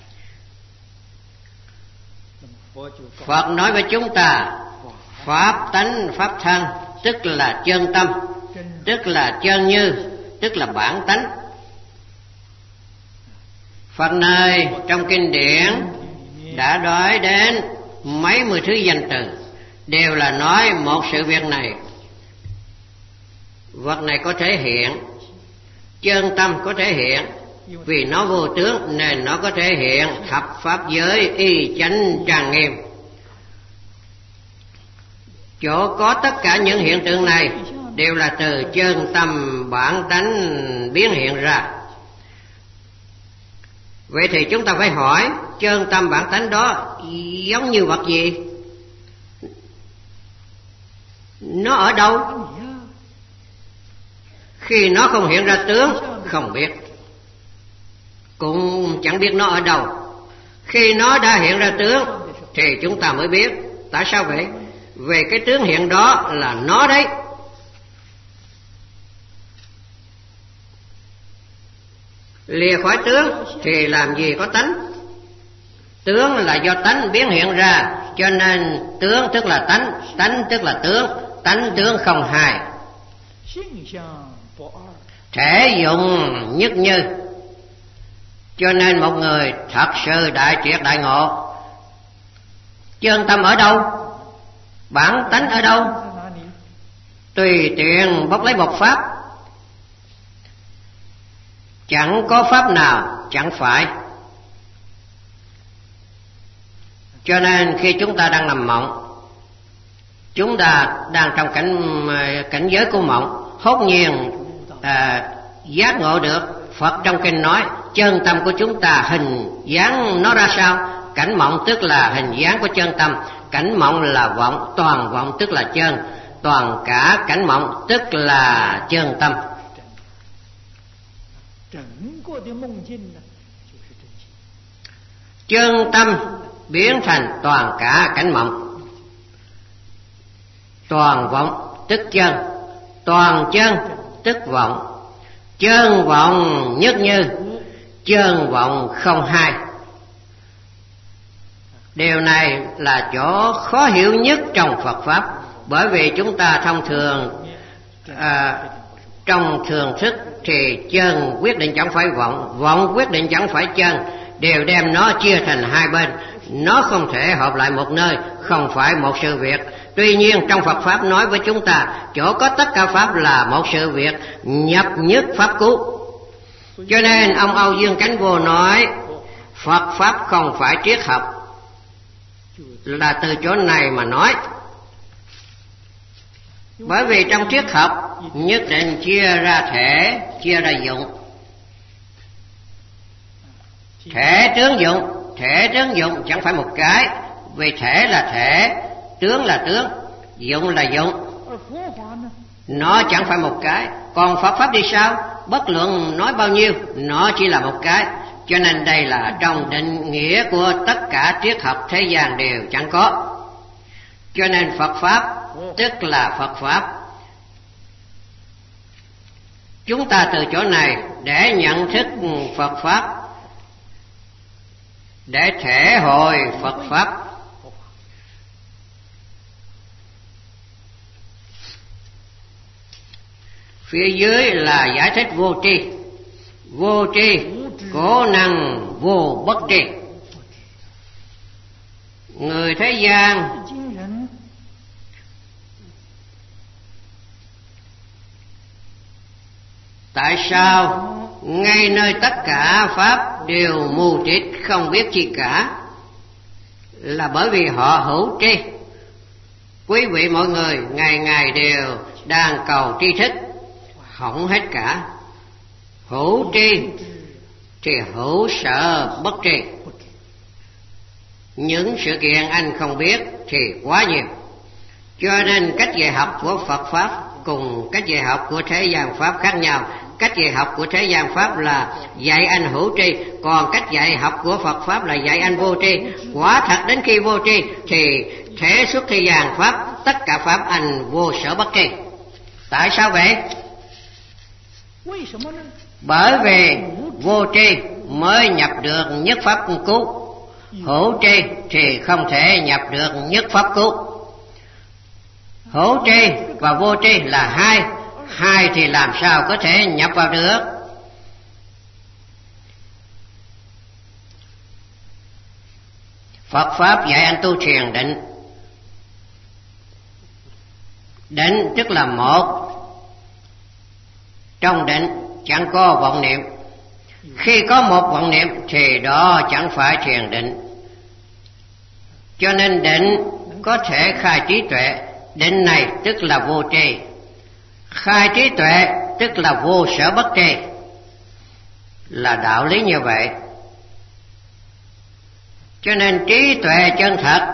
Phật nói với chúng ta pháp tánh pháp thân, tức là chân tâm, tức là chân như, tức là bản tánh. Phật nơi trong kinh điển đã nói đến mấy mươi thứ danh từ, đều là nói một sự việc này. Vật này có thể hiện, chân tâm có thể hiện, vì nó vô tướng nên nó có thể hiện thập pháp giới y chánh trang nghiêm. Chỗ có tất cả những hiện tượng này đều là từ chân tâm bản tánh biến hiện ra. Vậy thì chúng ta phải hỏi, chân tâm bản tánh đó giống như vật gì? Nó ở đâu? Khi nó không hiện ra tướng, không biết, cũng chẳng biết nó ở đâu. Khi nó đã hiện ra tướng thì chúng ta mới biết. Tại sao vậy? Về cái tướng hiện đó là nó đấy. Lìa khỏi tướng thì làm gì có tánh? Tướng là do tánh biến hiện ra, cho nên tướng tức là tánh, tánh tức là tướng, tánh tướng không hai. Thể dụng nhất như. Cho nên một người thật sự đại triệt đại ngộ, chân tâm ở đâu? Bản tánh ở đâu? Tùy tiện bốc lấy một pháp, chẳng có pháp nào chẳng phải. Cho nên khi chúng ta đang nằm mộng, chúng ta đang trong cảnh cảnh giới của mộng, hốt nhiên à, giác ngộ được Phật trong kinh nói chân tâm của chúng ta hình dáng nó ra sao. Cảnh mộng tức là hình dáng của chân tâm, cảnh mộng là vọng, toàn vọng tức là chân, toàn cả cảnh mộng tức là chân tâm. Chân tâm biến thành toàn cả cảnh mộng. Toàn vọng tức chân, toàn chân tức vọng. Chân vọng nhất như, chân vọng không hai. Điều này là chỗ khó hiểu nhất trong Phật Pháp. Bởi vì chúng ta thông thường à, trong thường thức thì chân quyết định chẳng phải vọng, vọng quyết định chẳng phải chân, đều đem nó chia thành hai bên. Nó không thể hợp lại một nơi, không phải một sự việc. Tuy nhiên trong Phật Pháp nói với chúng ta, chỗ có tất cả Pháp là một sự việc, nhập nhất Pháp cứu. Cho nên ông Âu Dương Chánh Vô nói Phật Pháp không phải triết học, là từ chỗ này mà nói. Bởi vì trong triết học nhất định chia ra thể, chia ra dụng. Thể tướng dụng, thể tướng dụng chẳng phải một cái, vì thể là thể, tướng là tướng, dụng là dụng. Nó chẳng phải một cái. Còn Phật Pháp đi sao? Bất luận nói bao nhiêu, nó chỉ là một cái. Cho nên đây là trong định nghĩa của tất cả triết học thế gian đều chẳng có. Cho nên Phật Pháp tức là Phật Pháp. Chúng ta từ chỗ này để nhận thức Phật Pháp, để thể hội Phật Pháp. Phía dưới là giải thích vô tri. vô tri, cố năng vô bất tri. Người thế gian tại sao ngay nơi tất cả pháp đều mù tịt không biết chi cả? Là bởi vì họ hữu tri. Quý vị mọi người ngày ngày đều đang cầu tri thức, hỏng hết cả. Hữu tri thì hữu sợ bất tri. Những sự kiện anh không biết thì quá nhiều, cho nên cách dạy học của Phật Pháp cùng cách dạy học của thế gian Pháp khác nhau. Cách dạy học của thế gian Pháp là dạy anh hữu tri, còn cách dạy học của Phật Pháp là dạy anh vô tri. Quả thật đến khi vô tri thì thể xuất thế gian Pháp, tất cả Pháp anh vô sở bất tri. Tại sao vậy? Bởi vì vô tri mới nhập được nhất pháp cứu, hữu tri thì không thể nhập được nhất pháp cứu. Hữu tri và vô tri là hai, hai thì làm sao có thể nhập vào được? Phật Pháp dạy anh tu thiền định. Định tức là một. Trong định chẳng có vọng niệm. Khi có một vọng niệm thì đó chẳng phải thiền định. Cho nên định có thể khai trí tuệ. Định này tức là vô tri. Khai trí tuệ tức là vô sở bất tri. Là đạo lý như vậy. Cho nên trí tuệ chân thật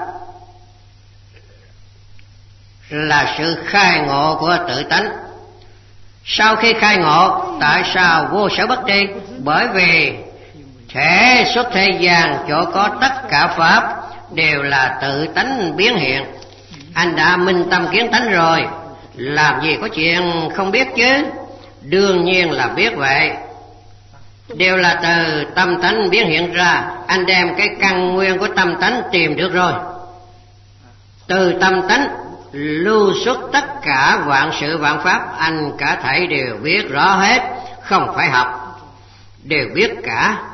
là sự khai ngộ của tự tánh. Sau khi khai ngộ, tại sao vô sở bất tri? Bởi vì thể xuất thế gian chỗ có tất cả pháp đều là tự tánh biến hiện. Anh đã minh tâm kiến tánh rồi, làm gì có chuyện không biết chứ? Đương nhiên là biết vậy. Đều là từ tâm tánh biến hiện ra. Anh đem cái căn nguyên của tâm tánh tìm được rồi. Từ tâm tánh lưu xuất tất cả vạn sự vạn pháp, anh cả thảy đều biết rõ hết, không phải học, đều biết cả.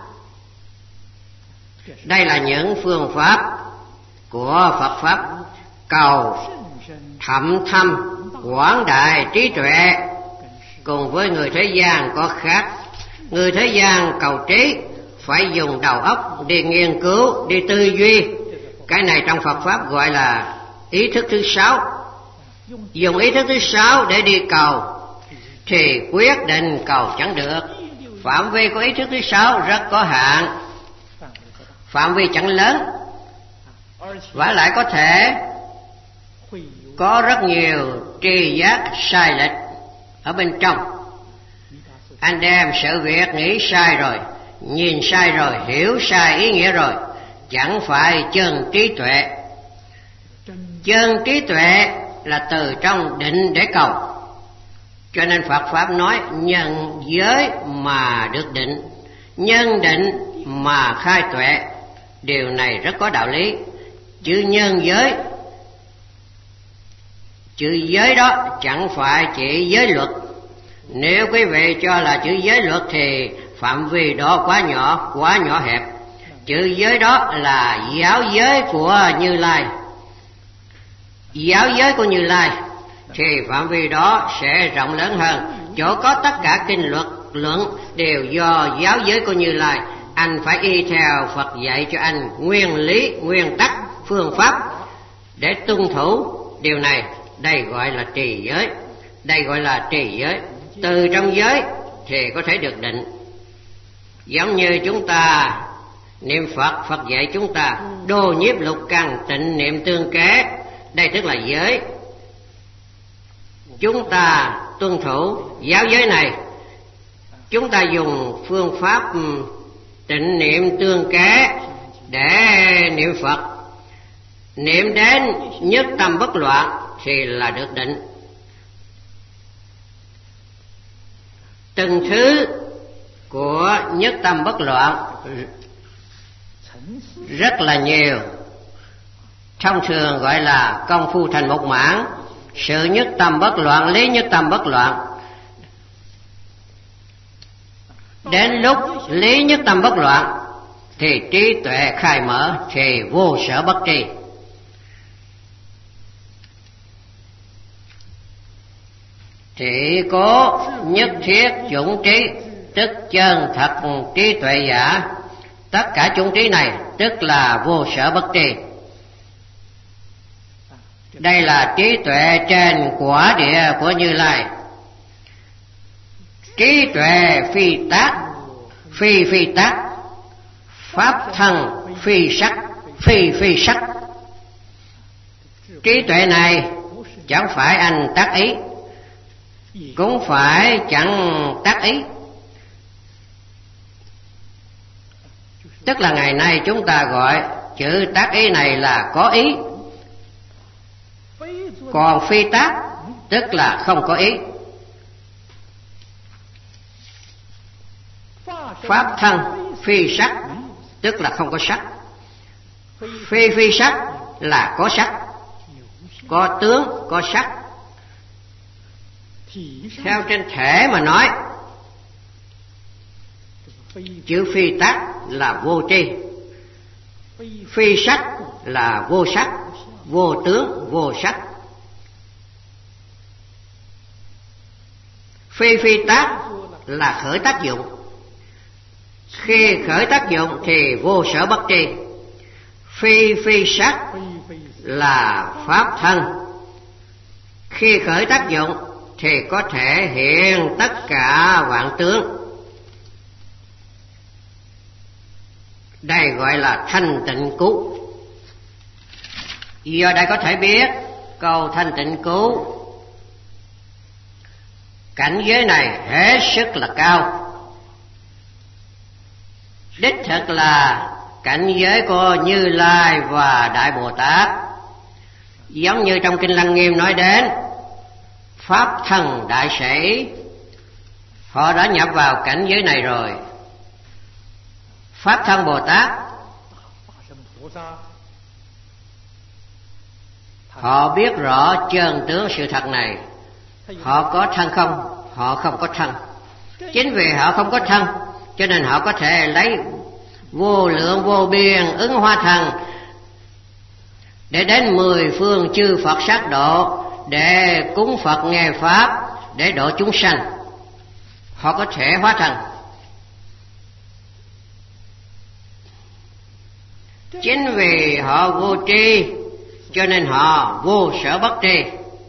Đây là những phương pháp của Phật Pháp cầu thậm thâm quảng đại trí tuệ. Cùng với người thế gian có khác. Người thế gian cầu trí phải dùng đầu óc đi nghiên cứu, đi tư duy. Cái này trong Phật Pháp gọi là ý thức thứ sáu. Dùng ý thức thứ sáu để đi cầu thì quyết định cầu chẳng được. Phạm vi của ý thức thứ sáu rất có hạn, phạm vi chẳng lớn, và lại có thể có rất nhiều tri giác sai lệch ở bên trong. Anh đem sự việc nghĩ sai rồi, nhìn sai rồi, hiểu sai ý nghĩa rồi, chẳng phải chân trí tuệ. Chân trí tuệ là từ trong định để cầu. Cho nên Phật Pháp nói nhân giới mà được định, nhân định mà khai tuệ. Điều này rất có đạo lý. Chữ nhân giới, chữ giới đó chẳng phải chỉ giới luật. Nếu quý vị cho là chữ giới luật thì phạm vi đó quá nhỏ, quá nhỏ hẹp. Chữ giới đó là giáo giới của Như Lai. Giáo giới của Như Lai thì phạm vi đó sẽ rộng lớn hơn. Chỗ có tất cả kinh luật luận đều do giáo giới của Như Lai. Anh phải y theo Phật dạy cho anh nguyên lý, nguyên tắc, phương pháp để tuân thủ điều này. Đây gọi là trì giới. Đây gọi là trì giới. Từ trong giới thì có thể được định. Giống như chúng ta niệm Phật, Phật dạy chúng ta đô nhiếp lục căn tịnh niệm tương kế. Đây tức là giới. Chúng ta tuân thủ giáo giới này. Chúng ta dùng phương pháp tịnh niệm tương kế để niệm Phật. Niệm đến nhất tâm bất loạn thì là được định. Từng thứ của nhất tâm bất loạn rất là nhiều. Thông thường gọi là công phu thành một mãn. Sự nhất tâm bất loạn, lý nhất tâm bất loạn. Đến lúc lý nhất tâm bất loạn thì trí tuệ khai mở, thì vô sở bất tri. Thị cố nhất thiết chủng trí, tức chân thật trí tuệ giả. Tất cả chủng trí này tức là vô sở bất tri. Đây là trí tuệ trên quả địa của Như Lai. Trí tuệ phi tác, phi phi tác, pháp thân phi sắc, phi phi sắc. Trí tuệ này chẳng phải anh tác ý, cũng phải chẳng tác ý. Tức là ngày nay chúng ta gọi chữ tác ý này là có ý, còn phi tác tức là không có ý. Pháp thân phi sắc tức là không có sắc. Phi phi sắc là có sắc, có tướng, có sắc. Theo trên thể mà nói, chữ phi tác là vô tri, phi sắc là vô sắc, vô tướng, vô sắc. Phi phi tác là khởi tác dụng. Khi khởi tác dụng thì vô sở bất tri. Phi phi sắc là pháp thân. Khi khởi tác dụng thì có thể hiện tất cả vạn tướng. Đây gọi là thanh tịnh cứu. Do đây có thể biết câu thanh tịnh cứu, cảnh giới này hết sức là cao. Đích thực là cảnh giới của Như Lai và Đại Bồ Tát. Giống như trong Kinh Lăng Nghiêm nói đến Pháp Thân Đại Sĩ, họ đã nhập vào cảnh giới này rồi. Pháp Thân Bồ Tát, họ biết rõ chân tướng sự thật này. Họ có thân không? Họ không có thân. Chính vì họ không có thân cho nên họ có thể lấy vô lượng vô biên ứng hóa thân để đến mười phương chư Phật sát độ, để cúng Phật nghe Pháp, để độ chúng sanh. Họ có thể hóa thân. Chính vì họ vô tri cho nên họ vô sở bất tri,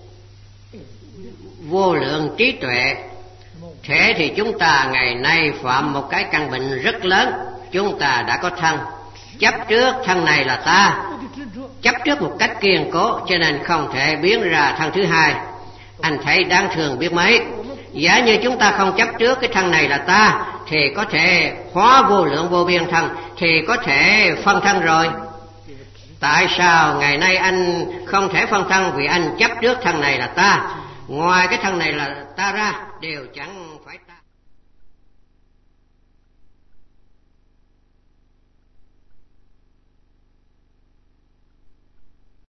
vô lượng trí tuệ. Thế thì chúng ta ngày nay phạm một cái căn bệnh rất lớn. Chúng ta đã có thân, chấp trước thân này là ta, chấp trước một cách kiên cố, cho nên không thể biến ra thân thứ hai. Anh thấy đáng thương biết mấy. Giả như chúng ta không chấp trước cái thân này là ta thì có thể hóa vô lượng vô biên thân, thì có thể phân thân rồi. Tại sao ngày nay anh không thể phân thân? Vì anh chấp trước thân này là ta. Ngoài cái thân này là ta ra đều chẳng phải ta.